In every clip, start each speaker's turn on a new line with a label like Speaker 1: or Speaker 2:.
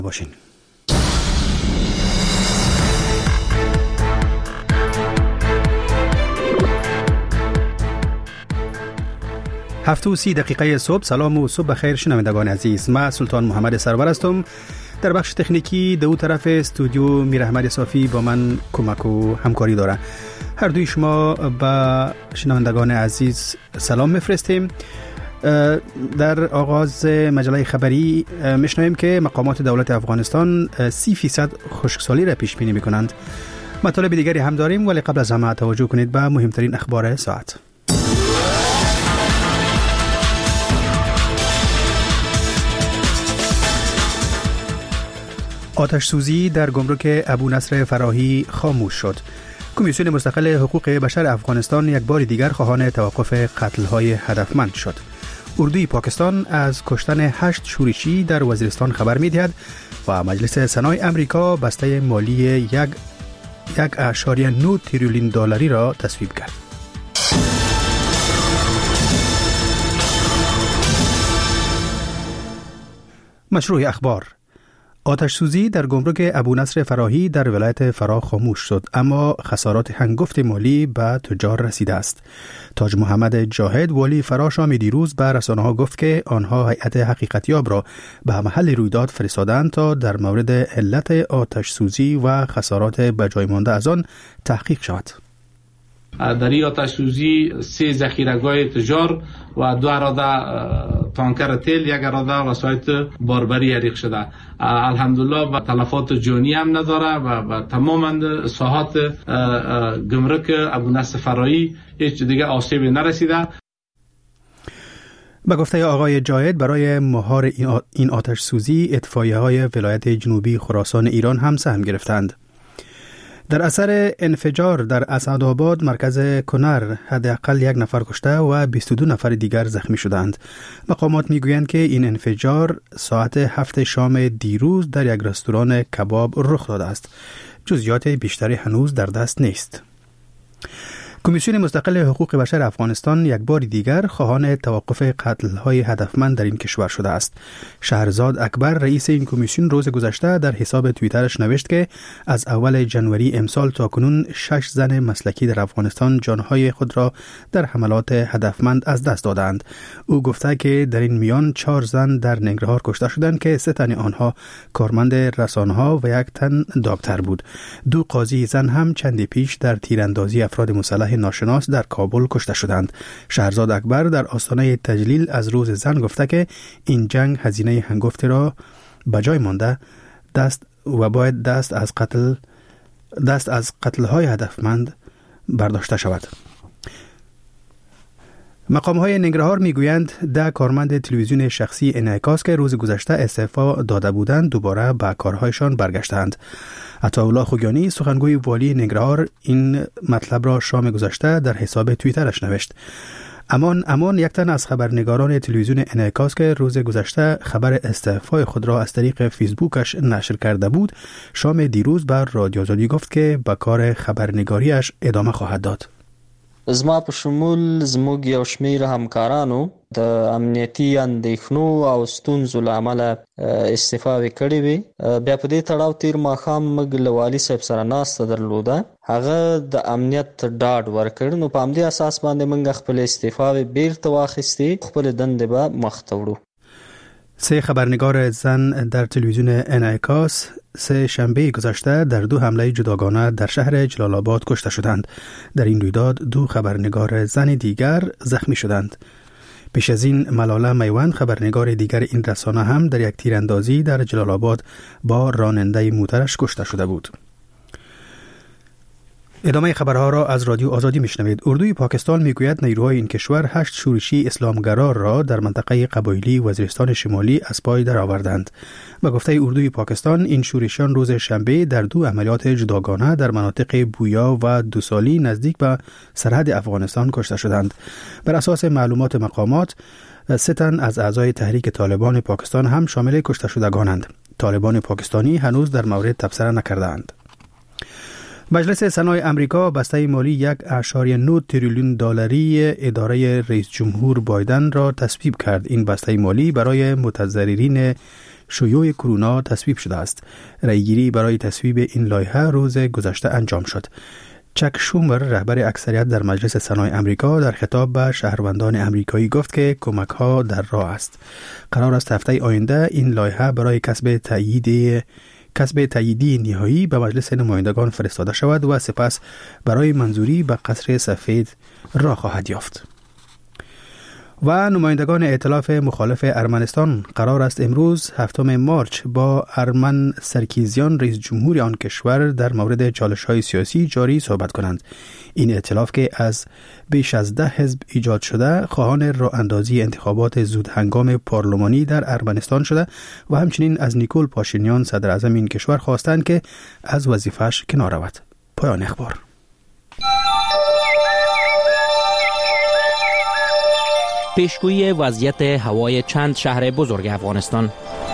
Speaker 1: باشین. هفت و 30 دقیقه صبح. سلام و صبح بخیر شنوندگان عزیز. من سلطان محمد سرور هستم. در بخش تکنیکی دو طرف استودیو میر احمد صافی با من کمک و همکاری داره. هر دوی شما با شنوندگان عزیز سلام میفرستیم. در آغاز مجله خبری میشنویم که مقامات دولت افغانستان 30% خشکسالی را پیش بینی میکنند. مطالب دیگری هم داریم ولی قبل از همه توجه کنید به مهمترین اخبار ساعت. آتش سوزی در گمرک ابونصر فراهی خاموش شد. کمیسیون مستقل حقوق بشر افغانستان یک بار دیگر خواهان توقف قتل‌های هدفمند شد. اردوی پاکستان از کشتن 8 شورشی در وزیرستان خبر می‌دهد و مجلس سنای امریکا بسته مالی 1.9 تریلیون دلاری را تصویب کرد. مشروع اخبار. آتش سوزی در گمرک ابونصر فراهی در ولایت فراه خاموش شد، اما خسارات هنگفت مالی به تجار رسیده است. تاج محمد جاهد والی فراه شام دیروز به رسانه‌ها گفت که آنها هیئت حقیقتیاب را به محل رویداد فرستادند تا در مورد علت آتش سوزی و خسارات به جای مانده از آن تحقیق شود.
Speaker 2: در این آتش سوزی 3 ذخیره‌گاه تجار و 2 اراده تانکر تیل، 1 اراده وسایط باربری حریق شده. الحمدلله و تلفات جانی هم نداره و تماما ساحات گمرک ابونصر فراهی هیچ دیگه آسیبی نرسیده.
Speaker 1: به گفته آقای جاهد برای مهار این آتش سوزی اطفائیه‌های ولایت جنوبی خراسان ایران هم سهم گرفتند. در اثر انفجار در اسعدآباد مرکز کنر حداقل 1 نفر کشته و 22 نفر دیگر زخمی شدند. مقامات میگویند که این انفجار ساعت 7 شام دیروز در یک رستوران کباب رخ داده است. جزئیات بیشتری هنوز در دست نیست. کمیسیون مستقل حقوق بشر افغانستان یک بار دیگر خواهان توقف قتل‌های هدفمند در این کشور شده است. شهرزاد اکبر رئیس این کمیسیون روز گذشته در حساب توییترش نوشت که از اول ژانویه امسال تا کنون 6 زن مسلکی در افغانستان جانهای خود را در حملات هدفمند از دست دادند. او گفته که در این میان 4 زن در ننگرهار کشته شدند که 3 تن آنها کارمند رسانه‌ها و 1 تن دکتر بود. 2 قاضی زن هم چندی پیش در تیراندازی افراد مسلح ناشناس در کابل کشته شدند. شهرزاد اکبر در آستانه تجلیل از روز زن گفته که این جنگ هزینه هنگفت را به جای مانده و باید دست از قتل‌های هدفمند برداشته شود. مقام‌های ننگرهار میگویند 10 کارمند تلویزیون شخصی انعکاس که روز گذشته استعفا داده بودند دوباره به کارهایشان برگشتند. عطاالله خوگیانی سخنگوی والی ننگرهار این مطلب را شام گذشته در حساب توییترش نوشت. امان 1 تن از خبرنگاران تلویزیون انعکاس که روز گذشته خبر استعفای خود را از طریق فیسبوکش نشر کرده بود، شام دیروز بر رادیو آزادی گفت که به کار خبرنگاریش ادامه خواهد داد.
Speaker 3: زما په شمول زموږ یو شمېر همکارانو د امنیتي اندېښنو او ستونزو له امله استعفاوې کړې وې. بیا په دې تړاو تیر ماښام موږ له والي صاحب سره ناسته درلوده. هغه د امنیت ډاډ ورکړ، نو په همدې اساس باندې موږ خپل استعفاوې بیرته واخیستې، خپل دندې به مخ ته وړو.
Speaker 1: 3 خبرنگار زن در تلویزیون انعکاس 3 شنبه گذشته در 2 حمله جداگانه در شهر جلال آباد کشته شدند. در این رویداد 2 خبرنگار زن دیگر زخمی شدند. پیش از این ملاله میوند خبرنگار دیگر این رسانه هم در یک تیراندازی در جلال آباد با راننده موترش کشته شده بود. ادامه خبرها را از رادیو آزادی میشنوید. اردوی پاکستان میگوید نیروهای این کشور 8 شورشی اسلامگرا را در منطقه قبایلی وزیرستان شمالی از پای درآوردند. به گفته اردوی پاکستان این شورشیان روز شنبه در 2 عملیات جداگانه در مناطق بویا و دوسالی نزدیک به سرحد افغانستان کشته شدند. بر اساس معلومات مقامات 3 تن از اعضای تحریک طالبان پاکستان هم شامل کشته شدگانند. طالبان پاکستانی هنوز در مورد تبصره نکردند. مجلس سنای امریکا بسته مالی 1.9 تریلیون دلاری اداره رئیس جمهور بایدن را تصویب کرد. این بسته مالی برای متضررین شیوع کرونا تصویب شده است. رأیگیری برای تصویب این لایحه روز گذشته انجام شد. چک شومر رهبر اکثریت در مجلس سنای امریکا در خطاب به شهروندان امریکایی گفت که کمک‌ها در راه است. قرار است هفته آینده این لایحه برای کسب تاییدی نهایی به مجلس نمایندگان فرستاده شود و سپس برای منظوری به قصر سفید راه خواهد یافت. و نمایندگان ائتلاف مخالف ارمنستان قرار است امروز 7 مارچ با ارمن سرکیزیان رئیس جمهور آن کشور در مورد چالش‌های سیاسی جاری صحبت کنند. این ائتلاف که از بیش از 10 حزب ایجاد شده خواهان راه اندازی انتخابات زود هنگام پارلمانی در ارمنستان شده و همچنین از نیکول پاشینیان صدر اعظم این کشور خواستند که از وظیفه‌اش کنار رود. پایان اخبار.
Speaker 4: پیشگویی وضعیت هوای چند شهر بزرگ افغانستان.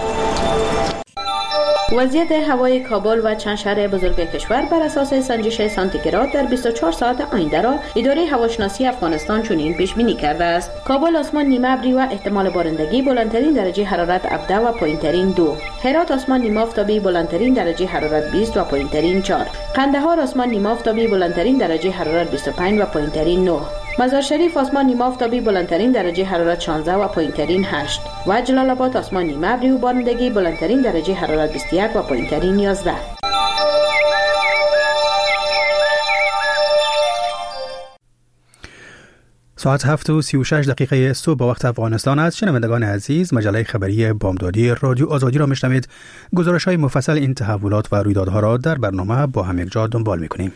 Speaker 5: وضعیت هوای کابل و چند شهر بزرگ کشور بر اساس سنجش سانتیگراد در 24 ساعت آینده را اداره هواشناسی افغانستان چنین پیش بینی کرده است: کابل آسمان نیمه ابری و احتمال بارندگی، بلندترین درجه حرارت 17 و پایینترین 2. هرات آسمان نیمه آفتابی، بلندترین درجه حرارت 20 و پایینترین 4. قندهار آسمان نیمه آفتابی، بلندترین درجه حرارت 25 و پایینترین 9. مزار شریف آسمان نیمه آفتابی، بلندترین درجه حرارت 16 و پایینترین 8. و جلال آباد آسمان نیمه ابری و بارندگی، بلندترین درجه حرارت 21 و پایینترین 11.
Speaker 1: ساعت 7:36 صبح به وقت افغانستان است. شنوندگان عزیز، مجله خبری بامدادی رادیو آزادی را میشنوید. گزارش‌های مفصل این تحولات و رویدادها را در برنامه با هم یکجا دنبال می‌کنیم.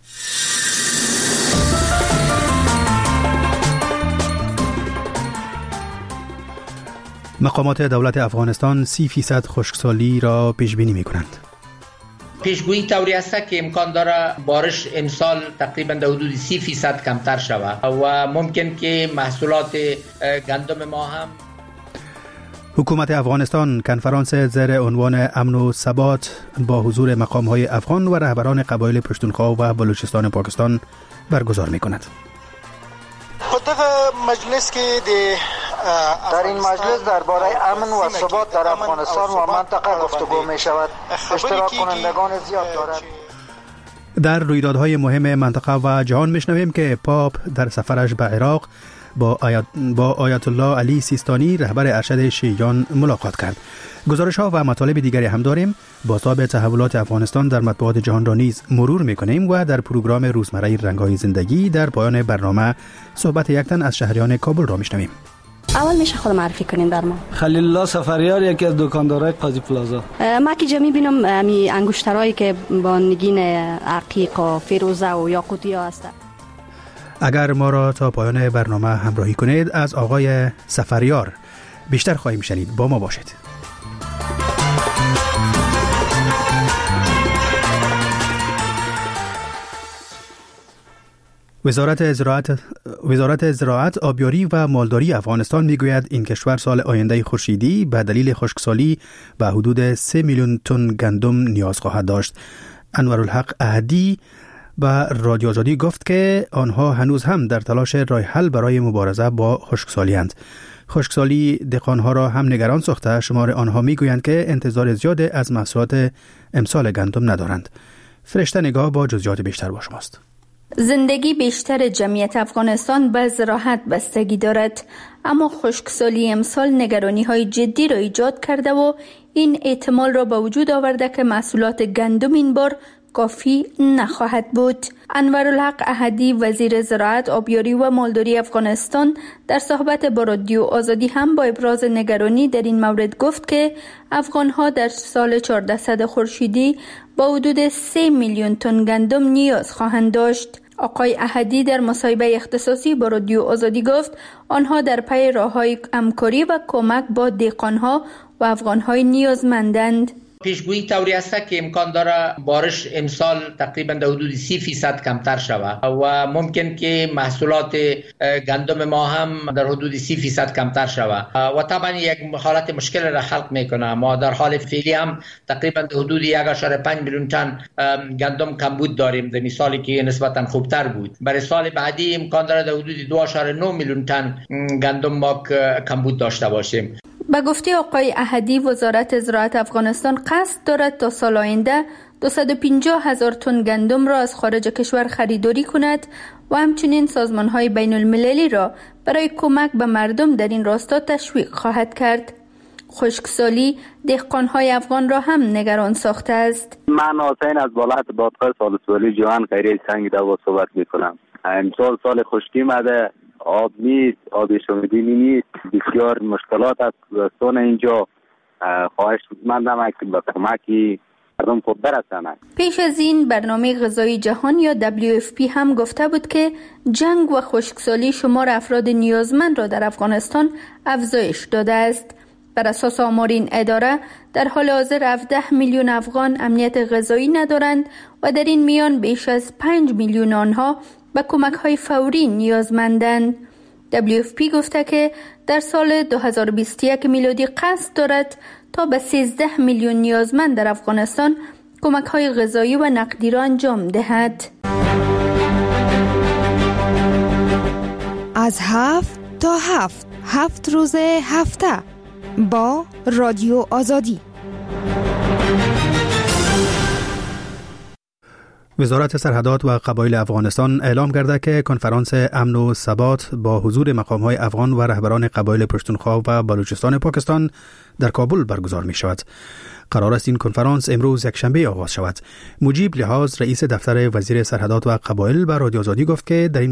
Speaker 1: مقامات دولت افغانستان 30% خشکسالی را پیش بینی می‌کنند.
Speaker 6: پیشگویی طوری است که امکان داره بارش امسال تقریبا در حدود 30% کمتر شود و ممکن که محصولات گندم ما هم.
Speaker 1: حکومت افغانستان کنفرانس زیر عنوان امن و ثبات با حضور مقام‌های افغان و رهبران قبایل پشتونخوا و بلوچستان پاکستان برگزار می‌کند.
Speaker 7: در این مجلس درباره امن و ثبات در افغانستان و منطقه گفتگو می شود. اشتراک کنندگان زیاد دارد.
Speaker 1: در رویدادهای مهم منطقه و جهان میشنویم که پاپ در سفرش به عراق با آیت الله علی سیستانی رهبر ارشد شیعیان ملاقات کرد. گزارش‌ها و مطالب دیگری هم داریم. بازتاب تحولات افغانستان در مطبوعات جهان را نیز مرور می‌کنیم و در پروگرام روزمره رنگ‌های زندگی در پایان برنامه صحبت یک تن از شهریان کابل را میشنویم.
Speaker 8: اول میشه خود معرفی کنین بر ما.
Speaker 9: خلیل الله سفریار، یکی از دکاندارای قاضی پلازا.
Speaker 8: ما که جمعی بینم امی انگشترایی که با نگین عقیق و فیروزه و یاقوتی ها هست.
Speaker 1: اگر ما را تا پایان برنامه همراهی کنید از آقای سفریار بیشتر خواهیم شنید. با ما باشید. وزارت زراعت، آبیاری و مالداری افغانستان میگوید این کشور سال آینده خورشیدی به دلیل خشکسالی به حدود 3 میلیون تن گندم نیاز خواهد داشت. انورالحق احدی به رادیو آزادی گفت که آنها هنوز هم در تلاش راه حل برای مبارزه با خشکسالی اند. خشکسالی دهقانها را هم نگران ساخته. شمار آنها میگویند که انتظار زیاد از محصولات امسال گندم ندارند. فرشته نگاه با جزئیات بیشتر با شماست.
Speaker 10: زندگی بیشتر جمعیت افغانستان به زراعت بستگی دارد، اما خشکسالی امسال نگرانی‌های جدی را ایجاد کرده و این احتمال را به وجود آورده که محصولات گندم این بار کافی نخواهد بود. انورالحق احدی وزیر زراعت، آبیاری و مالداری افغانستان در صحبت با رادیو آزادی هم با ابراز نگرانی در این مورد گفت که افغان‌ها در سال 1400 خورشیدی با حدود 3 میلیون تن گندم نیاز خواهند داشت. آقای احدی در مصاحبه اختصاصی با رادیو آزادی گفت آنها در پی راه‌های همکاری و کمک با دهقان‌ها و افغان‌های نیازمندند.
Speaker 6: پیشگویی طوری است که امکان داره بارش امسال تقریبا در حدود 30% کمتر شود و ممکن که محصولات گندم ما هم در حدود 30% کمتر شود و طبعا یک حالت مشکل را خلق میکنه. ما در حال فعلی هم تقریبا در حدود 1.5 میلیون تن گندم کمبود داریم، در مثالی که نسبتا خوبتر بود. برای سال بعدی امکان داره در حدود 2.9 میلیون تن گندم ما کمبود داشته باشیم.
Speaker 10: به گفته آقای احدی، وزارت زراعت افغانستان قصد دارد تا سال آینده 250,000 تن گندم را از خارج کشور خریداری کند و همچنین سازمان‌های بین المللی را برای کمک به مردم در این راستا تشویق خواهد کرد. خشکسالی دهقان‌های افغان را هم نگران ساخته است.
Speaker 11: من حسین از ولایت دادگاه سالسولی جوان خیریه سنگ دوا صحبت میکنم. امسال سال خشکی مده، آب نیست، آب شومیدنی نیست، بسیار مشکلات است زمستان اینجا. خواهش مندم که به کمکی مردم خود برسند.
Speaker 10: پیش از این برنامه غذایی جهان یا WFP هم گفته بود که جنگ و خشکسالی شمار افراد نیازمند را در افغانستان افزایش داده است. بر اساس آمار این اداره در حال حاضر 17 میلیون افغان امنیت غذایی ندارند و در این میان بیش از 5 میلیون آنها به کمک‌های فوری نیازمندند. WFP گفته که در سال 2021 میلادی قصد دارد تا به 13 میلیون نیازمند در افغانستان کمک‌های غذایی و نقدی را انجام دهد.
Speaker 12: از 7 تا 7 روز هفته با رادیو آزادی.
Speaker 1: وزارت سرحدات و قبایل افغانستان اعلام کرده که کنفرانس امن و ثبات با حضور مقام‌های افغان و رهبران قبایل پشتونخوا و بلوچستان پاکستان در کابل برگزار می شود. قرار است این کنفرانس امروز یکشنبه آغاز شود. مجیب لحاظ رئیس دفتر وزیر سرحدات و قبایل به رادیو آزادی گفت که در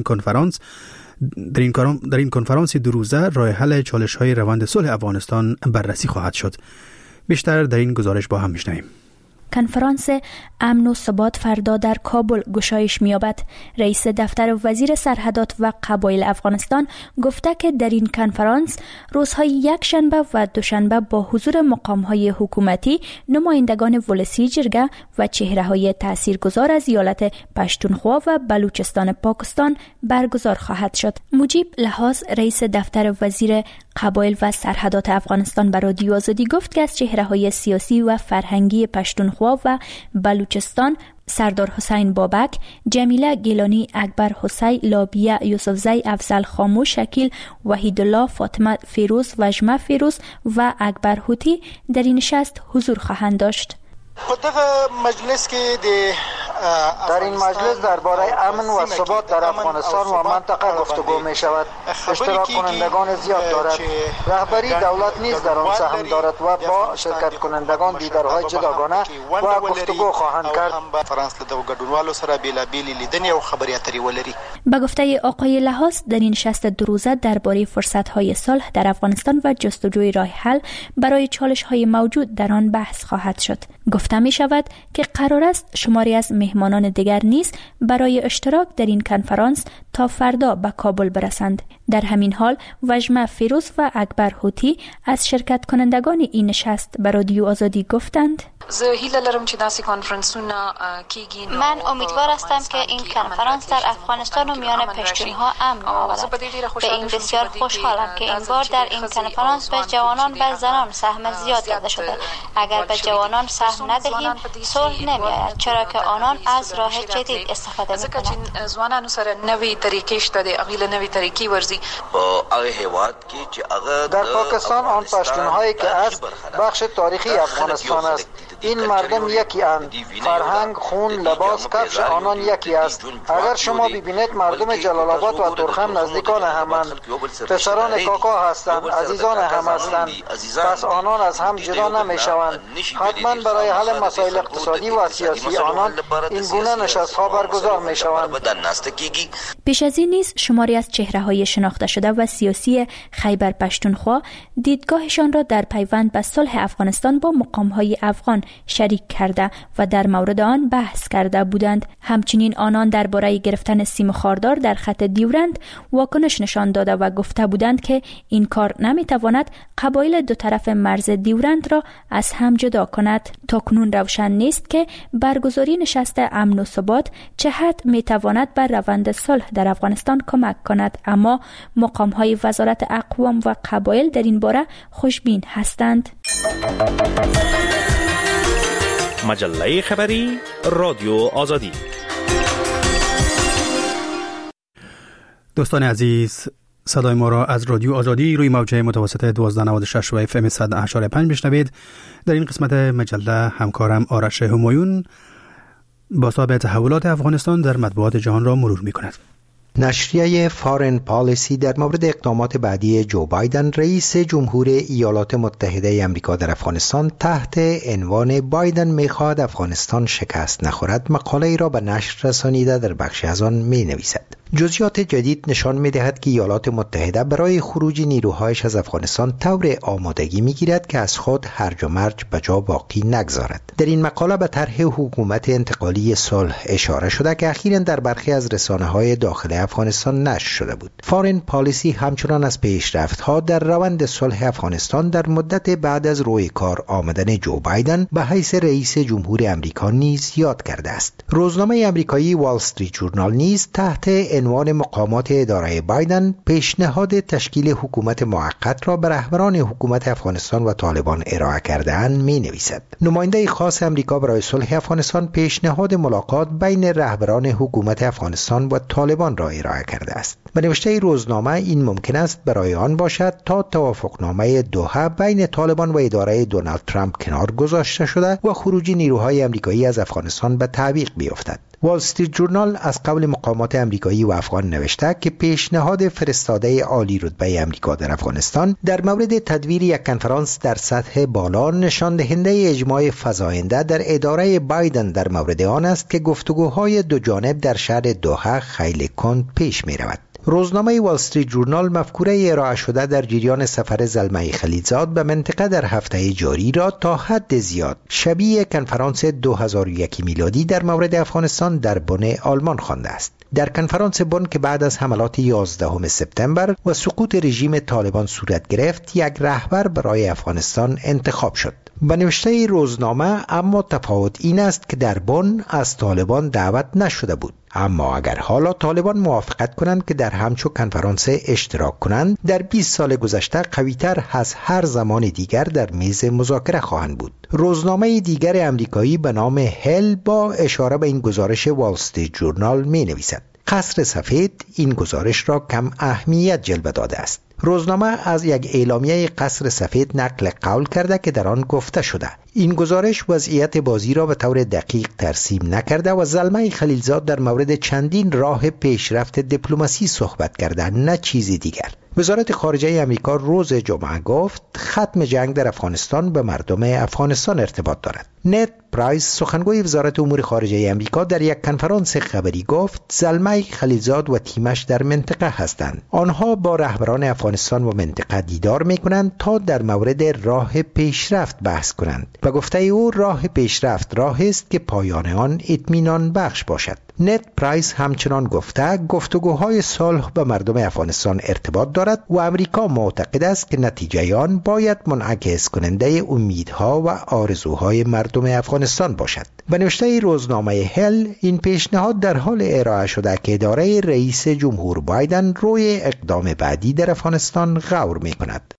Speaker 1: این کنفرانس دو روزه راه حل چالش‌های روند صلح افغانستان بررسی خواهد شد. بیشتر در این گزارش با هم می‌شنویم.
Speaker 13: کنفرانس امن و ثبات فردا در کابل گشایش می‌یابد. رئیس دفتر وزیر سرحدات و قبایل افغانستان گفته که در این کنفرانس روزهای یکشنبه و دوشنبه با حضور مقام‌های حکومتی، نمایندگان ولسی جرگه و چهره‌های تاثیرگذار از ایالت پشتونخوا و بلوچستان پاکستان برگزار خواهد شد. مجیب لحاظ رئیس دفتر وزیر قبایل و سرحدات افغانستان بر رادیو آزادی گفت که از چهره‌های سیاسی و فرهنگی پشتونخوا و بلوچستان سردار حسین بابک، جمیله گیلانی، اکبر حسین، لابیه یوسفزی، افضل خاموش، شکیل وحیدالله، فاطمه فیروز، وجمه فیروز و اکبر هوتی در این نشست حضور خواهند داشت.
Speaker 7: در این مجلس درباره امن و ثبات در افغانستان و منطقه گفتگو می شود. اشتراک کنندگان زیاد دارد. رهبری دولت نیز در آن سهم دارد و با شرکت کنندگان دیدارهای جداگانه و گفتگو خواهند کرد.
Speaker 13: به گفته آقای لحاظ در این نشست دو روزه درباره فرصت‌های صلح در افغانستان و جستجوی راه حل برای چالش‌های موجود در آن بحث خواهد شد. گفته می شود که قرار است شماری از مهمانان دیگر نیز برای اشتراک در این کنفرانس تا فردا به کابل برسند. در همین حال وجمه فیروز و اکبر هوتی از شرکت کنندگان این نشست به رادیو آزادی گفتند:
Speaker 14: من امیدوار هستم که این کنفرانس در افغانستان و میان پشتونها امن آورد. به این بسیار خوشحالم که این بار در این کنفرانس به جوانان و زنان سهم زیاد داده شده. اگر به جوانان سهم ندهیم صلح نمیآید، چرا که آنان از راه جدید استفاده میکنند.
Speaker 7: در پاکستان آن پشتونهایی که است بخش تاریخی افغانستان است. این مردم یکی اند. فرهنگ، خون، لباس، کفش آنان یکی است. اگر شما ببینید مردم جلال آباد و ترخم نزدیکان همند. پسران کاکا هستند، عزیزان هم هستند. پس آنان از هم جدا نمیشوند. حتما برای حل مسائل اقتصادی و سیاسی آنان این گونه نشست‌ها برگزار میشوند.
Speaker 13: پیش از این نیز شماری از چهره‌های شناخته شده و سیاسی خیبر پشتونخوا دیدگاهشان را در پیوند به صلح افغانستان با مقام‌های افغان شریک کرده و در مورد آن بحث کرده بودند. همچنین آنان درباره گرفتن سیم خاردار در خط دیورند واکنش نشان داده و گفته بودند که این کار نمیتواند قبایل دو طرف مرز دیورند را از هم جدا کند. تاکنون روشن نیست که برگزاری نشست امن و ثبات چه حد میتواند بر روند صلح در افغانستان کمک کند، اما مقام‌های وزارت اقوام و قبایل در این باره خوشبین هستند.
Speaker 15: مجله خبری رادیو آزادی.
Speaker 1: دوستان عزیز، صدای ما را از رادیو آزادی روی موجه متوسط 1296 و FM 100.5 بشنوید. در این قسمت مجله همکارم آرش همایون بازتاب تحولات افغانستان در مطبوعات جهان را مرور می‌کند.
Speaker 16: نشریه فارن پالیسی در مورد اقدامات بعدی جو بایدن رئیس جمهور ایالات متحده آمریکا در افغانستان تحت عنوان بایدن می‌خواهد افغانستان شکست نخورد مقاله ای را به نشر رسانیده در بخشی از آن می‌نویسد. جزئیات جدید نشان می‌دهد که ایالات متحده برای خروج نیروهایش از افغانستان طور آمادگی می‌گیرد که از خود هرج و مرج به جا باقی نگذارد. در این مقاله به طرح حکومت انتقالی صلح اشاره شده که اخیراً در برخی از رسانه‌های داخل افغانستان نشر شده بود. فارن پالیسی همچنان از پیشرفت‌ها در روند صلح افغانستان در مدت بعد از روی کار آمدن جو بایدن به حیث رئیس جمهور آمریکا نیز یاد کرده است. روزنامه آمریکایی وال استریت جورنال نیز تحت عنوان مقامات اداره بایدن پیشنهاد تشکیل حکومت موقت را به رهبران حکومت افغانستان و طالبان ارائه کرده‌اند می‌نویسد. نماینده خاص آمریکا برای صلح افغانستان پیشنهاد ملاقات بین رهبران حکومت افغانستان و طالبان را ارائه کرده است. به نوشته روزنامه این ممکن است برای آن باشد تا توافقنامه دوحه بین طالبان و اداره دونالد ترامپ کنار گذاشته شده و خروج نیروهای آمریکایی از افغانستان به تعویق بیفتد. وال استریت جورنال از قول مقامات آمریکایی و افغان نوشته که پیشنهاد فرستاده عالی رتبه آمریکا در افغانستان در مورد تدویر یک کنفرانس در سطح بالا نشان دهنده اجماع فزاینده در اداره بایدن در مورد آن است که گفتگوهای دو جانب در شهر دوحه خیلی کند پیش می رود. روزنامه وال استریت جورنال مفکوره ارائه شده در جریان سفر زلمه خلیلزاد به منطقه در هفته جاری را تا حد زیاد شبیه کنفرانس 2001 میلادی در مورد افغانستان در بن آلمان خوانده است. در کنفرانس بن که بعد از حملات 11 سپتامبر و سقوط رژیم طالبان صورت گرفت، یک رهبر برای افغانستان انتخاب شد. به نوشته روزنامه اما تفاوت این است که در بن از طالبان دعوت نشده بود. اما اگر حالا طالبان موافقت کنند که در همچو کنفرانس اشتراک کنند، در 20 سال گذشته قوی‌تر از هر زمان دیگر در میز مذاکره خواهند بود. روزنامه دیگر آمریکایی به نام هل با اشاره به این گزارش وال استریت جورنال می‌نویسد: قصر سفید این گزارش را کم اهمیت جلوه داده است. روزنامه از یک اعلامیه قصر سفید نقل قول کرده که در آن گفته شده این گزارش وضعیت بازی را به طور دقیق ترسیم نکرده و زلمه خلیلزاد در مورد چندین راه پیشرفت دیپلماسی صحبت کرده، نه چیزی دیگر. وزارت خارجه آمریکا روز جمعه گفت ختم جنگ در افغانستان به مردم افغانستان ارتباط دارد. نت پرایس سخنگوی وزارت امور خارجه آمریکا در یک کنفرانس خبری گفت زلمه خلیلزاد و تیمش در منطقه هستند. آنها با رهبران افغانستان و منطقه دیدار می‌کنند تا در مورد راه پیشرفت بحث کنند و گفته او راه پیشرفت راهی است که پایان آن اطمینان بخش باشد. نت پرایس همچنان گفته گفتگوهای صلح به مردم افغانستان ارتباط دارد و آمریکا معتقد است که نتیجه آن باید منعکس کننده امیدها و آرزوهای مردم افغانستان باشد. به نوشته روزنامه هل این پیشنهاد در حال ارائه شده که اداره رئیس جمهور بایدن روی اقدام بعدی در افغانستان غور می کند.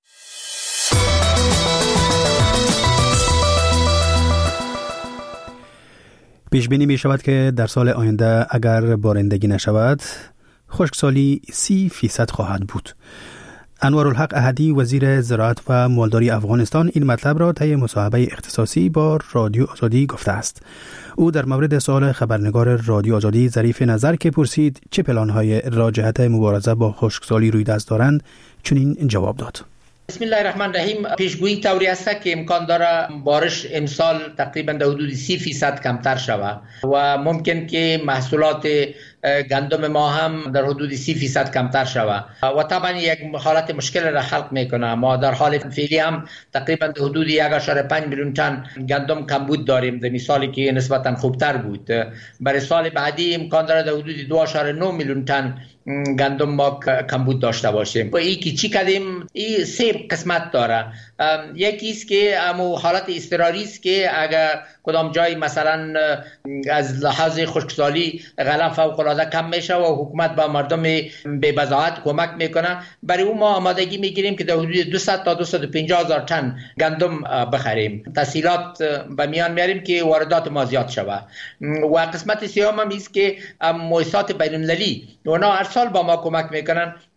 Speaker 1: پیش بینی می شود که در سال آینده اگر بارندگی نشود خشکسالی 30% خواهد بود. انوارالحق احدی وزیر زراعت و مالداری افغانستان این مطلب را طی مصاحبه اختصاصی با رادیو آزادی گفته است. او در مورد سوال خبرنگار رادیو آزادی ظریف نظر که پرسید چه پلان‌های را جهت مبارزه با خشکسالی روی دست دارند چنین جواب داد:
Speaker 6: بسم الله الرحمن الرحیم. پیشگویی طوری است که امکان داره بارش امسال تقریبا در حدود 30% کمتر شود و ممکن که محصولات گندم ما هم در حدود 30% کمتر شود و طبعا یک حالت مشکل را خلق میکنه. ما در حال فعلی هم تقریبا در حدود 1.5 میلیون تن گندم کمبود داریم، در سالی که نسبتا خوبتر بود. برای سال بعدی امکان داره در حدود 2.9 میلیون تن گندم ما کمبود داشته باشیم. این که چی کردیم؟ این سه قسمت داره. یکی است که امو حالت اضطراری است که اگر کدام جای مثلا از لحاظ خشکسالی غله فوق العاده کم میشه و حکومت با مردم به بضاعت کمک میکنه، برای اون ما آمادگی میگیریم که در حدود 200 تا 250 هزار تن گندم بخریم. تسهیلات به میان میاریم که واردات ما زیاد شود. و قسمت سوم هم است که مؤسسات بین المللی اونا هر سال با ما کمک میکنن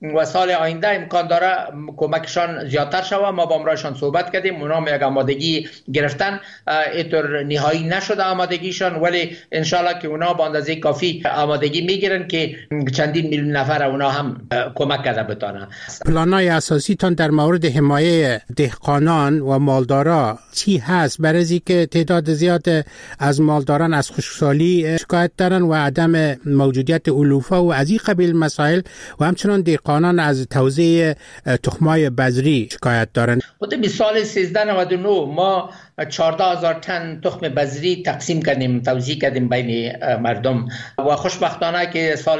Speaker 6: و سال آینده امکان داره کمکشان زیادتر شود. ما با امرایشان صحبت کردیم، اونا هم یک آمادگی گرفتن، اینطور نهایی نشده آمادگیشان، ولی انشالله که اونا با اندازه کافی آمادگی میگیرن که چندین میلیون نفر اونا هم کمک کرده بتانن.
Speaker 17: پلانای اساسی تان در مورد حمایه دهقانان و مالدارا چی هست؟ برای که تعداد زیاد از مالداران از خشکسالی شکایت دارن و عدم موجودیت علوفه و از این قبیل مسائل، و همچنان دهقانان از توزیع تخمای بذری شکایت دارن.
Speaker 6: خود سال 1399 ما 14,000 تن تخم بذری تقسیم کردیم، توزیع کردیم بین مردم و خوشبختانه که سال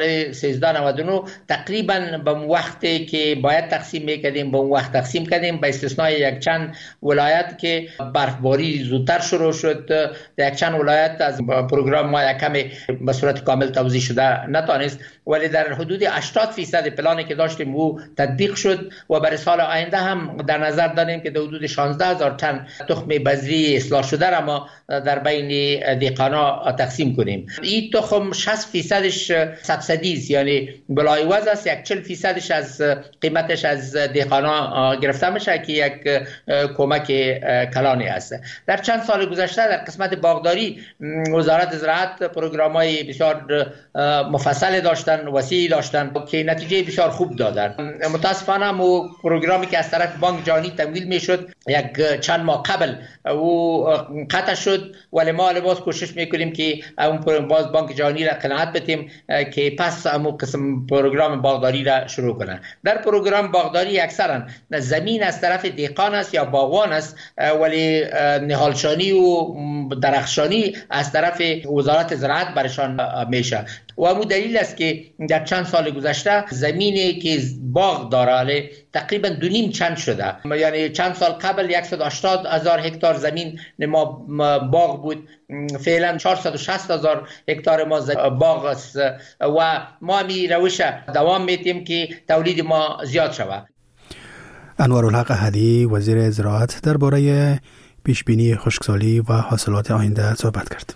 Speaker 6: 1399 تقریبا به وقتی که باید تقسیم میکردیم به وقت تقسیم کردیم، به استثنای یک چند ولایت که برفباری زودتر شروع شد. یک چند ولایت از پروگرام ما یک کمی به صورت کامل توزیع شده نتانست، ولی در حدود 80% پلانی که داشتیم او تطبیق شد و برای سال آینده هم در نظر داریم که در حدود 16,000 تن تخم بذری اصلاح شده را ما در بین دهقانا تقسیم کنیم. این تخم 60%ش سبسیدی است، یعنی بلایوز است، 40% از قیمتش از دهقانا گرفته میشه که یک کمک کلانی است. در چند سال گذشته در قسمت باغداری وزارت زراعت پروگرام‌های بسیار مفصل داشتن، وسیع داشتن که نتیجه بسیار خوب دادن. متاسفانه مو پروگرامی که از طرف بانک جهانی تمویل میشد یک چند ماه قبل او قطع شد، ولی ما لباس کوشش میکنیم که اون باز بانک جهانی را قناعت بدیم که پس همون قسم پروگرام باغداری را شروع کنه. در پروگرام باغداری اکثرا زمین از طرف دهقان است یا باغوان است، ولی نهالشانی و درخشانی از طرف وزارت زراعت برشان میشه و همون دلیل است که در چند سال گذشته زمینی که باغ داره تقریبا 2.5 چند شده. یعنی چند سال قبل 180,000 هکتار زمین ما باغ بود، فعلا 460,000 هکتار ما باغ است و ما می روش دوام میتیم که تولید ما زیاد شود.
Speaker 1: انوارالحق احدی وزیر زراعت درباره پیشبینی خشکسالی و حاصلات آینده صحبت کرد.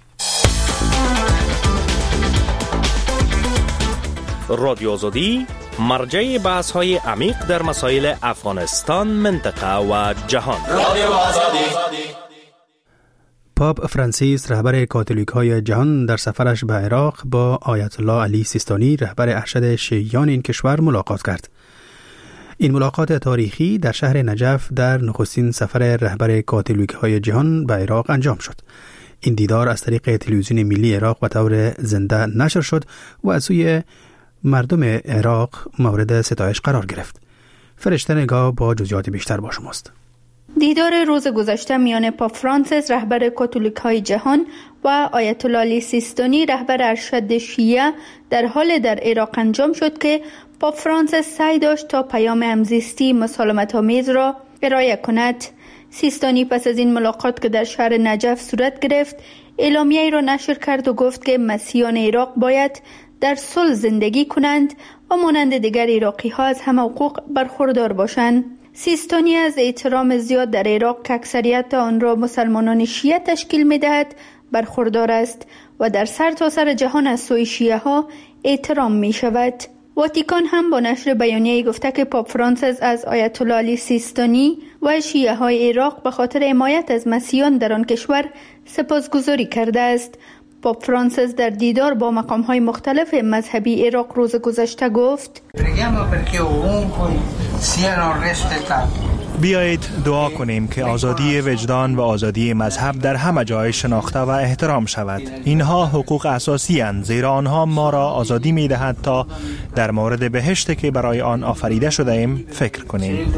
Speaker 15: رادیو آزادی مرجع بحث‌های عمیق در مسائل افغانستان، منطقه و جهان. رادیو آزادی.
Speaker 1: پاپ فرانسیس رهبر کاتولیک‌های جهان در سفرش به عراق با آیت الله علی سیستانی رهبر ارشد شیعیان این کشور ملاقات کرد. این ملاقات تاریخی در شهر نجف در نخستین سفر رهبر کاتولیک‌های جهان به عراق انجام شد. این دیدار از طریق تلویزیون ملی عراق و طور زنده نشر شد و از سوی مردم عراق مورد ستایش قرار گرفت. فرشته نگاه با جزئیات بیشتر با شماست.
Speaker 10: دیدار روز گذشته میان پاپ فرانسیس رهبر کاتولیک‌های جهان و آیت الله علی سیستانی رهبر ارشد شیعه در حال در عراق انجام شد که پاپ فرانسیس سعی داشت تا پیام همزیستی مسالمت‌آمیز را ارائه کند. سیستانی پس از این ملاقات که در شهر نجف صورت گرفت، اعلامیه‌ای را نشر کرد و گفت که مسیحیان عراق باید در صلح زندگی کنند و مانند دیگر عراقی‌ها از همه حقوق برخوردار باشند. سیستانی از احترام زیاد در عراق که اکثریت آن را مسلمانان شیعه تشکیل می‌دهد برخوردار است و در سرتاسر جهان از سوی شیعه ها احترام می‌شود. واتیکان هم با نشر بیانیه‌ای گفته که پاپ فرانسیس از آیت الله علی سیستانی و شیعه های عراق به خاطر حمایت از مسیحیان در آن کشور سپاسگزاری کرده است. پاپ فرانسیس در دیدار با مقام‌های مختلف مذهبی عراق روز گذشته گفت:
Speaker 18: بیایید دعا کنیم که آزادی وجدان و آزادی مذهب در همه جای شناخته و احترام شود. اینها حقوق اساسی اند، زیرا آنها ما را آزادی می دهد تا در مورد بهشتی که برای آن آفریده شده ایم فکر کنیم.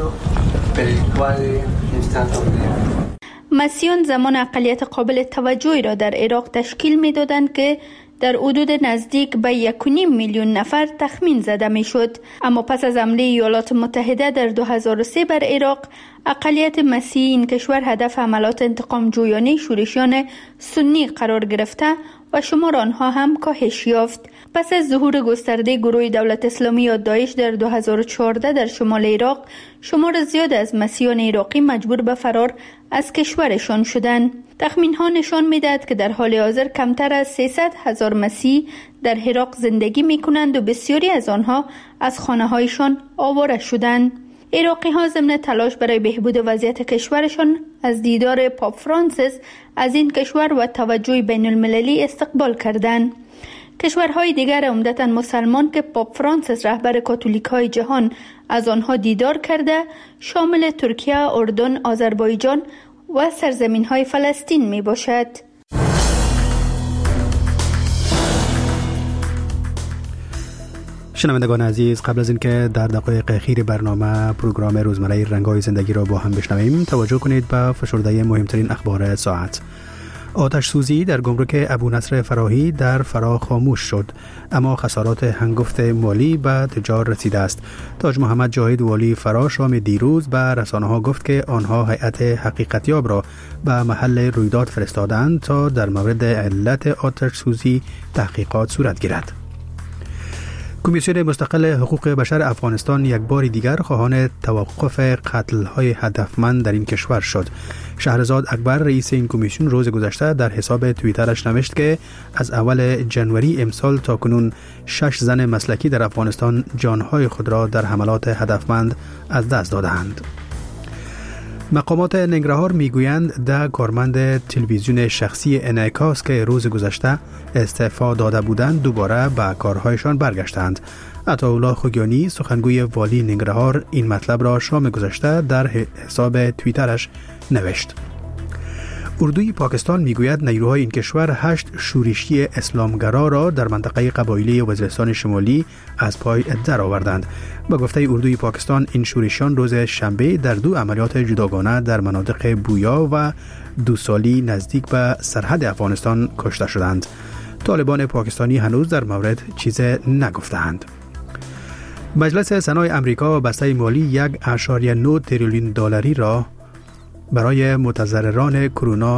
Speaker 10: مسیحیان زمان اقلیت قابل توجهی را در عراق تشکیل می دادند که در حدود نزدیک به 1.5 میلیون نفر تخمین زده می شد. اما پس از حمله ایالات متحده در 2003 بر عراق، اقلیت مسیحی این کشور هدف حملات انتقام جویانه شورشیان سنی قرار گرفته و شمار آنها هم کاهش یافت. پس از ظهور گسترده گروه دولت اسلامی یا داعش در 2014 در شمال عراق، شمار زیاد از مسیحیان عراقی مجبور به فرار از کشورشان شدند. تخمین‌ها نشان می‌دهد که در حال حاضر کمتر از 300,000 مسیحی در عراق زندگی می‌کنند و بسیاری از آنها از خانه‌هایشان آواره شدند. عراقی‌ها ضمن تلاش برای بهبود وضعیت کشورشان از دیدار پاپ فرانسیس از این کشور و توجه بین‌المللی استقبال کردند. کشورهای دیگر عمدتاً مسلمان که پاپ فرانسیس رهبر کاتولیک‌های جهان از آنها دیدار کرده شامل ترکیه، اردن، آذربایجان و سرزمین‌های فلسطین میباشد.
Speaker 1: شنوندگان عزیز، قبل از اینکه در دقایق اخیر برنامه پروگرام روزمره رنگ‌های زندگی را با هم بشنویم، توجه کنید به فشرده مهمترین اخبار ساعت. آتش سوزی در گمرک ابونصر فراهی در فرا خاموش شد، اما خسارات هنگفت مالی به تجار رسیده است. تاج محمد جاهد والی فرا شام دیروز به رسانه‌ها گفت که آنها هیئت حقیقتیاب را به محل رویداد فرستادند تا در مورد علت آتش سوزی تحقیقات صورت گیرد. کمیسیون مستقل حقوق بشر افغانستان یک بار دیگر خواهان توقف قتل‌های هدفمند در این کشور شد. شهرزاد اکبر رئیس این کمیسیون روز گذشته در حساب توییترش نوشت که از اول جنوری امسال تا کنون 6 زن مسلکی در افغانستان جانهای خود را در حملات هدفمند از دست دادند. مقامات ننگرهار میگویند 10 کارمند تلویزیون شخصی انعکاس که روز گذشته استعفا داده بودند دوباره به کارهایشان برگشتند. عطاالله خوگیانی سخنگوی والی ننگرهار این مطلب را شام گذشته در حساب توییترش نوشت. اردوی پاکستان میگوید نیروهای این کشور 8 شورشی اسلامگرا را در منطقه قبایلی وزیرستان شمالی از پای درآوردند. با گفته اردوی پاکستان این شورشیان روز شنبه در 2 عملیات جداگانه در مناطق بویا و دوسالی نزدیک به سرحد افغانستان کشته شدند. طالبان پاکستانی هنوز در مورد چیز نگفتند. مجلس سنای امریکا بسته مالی 1.9 تریلیون دلاری را برای متضرران کرونا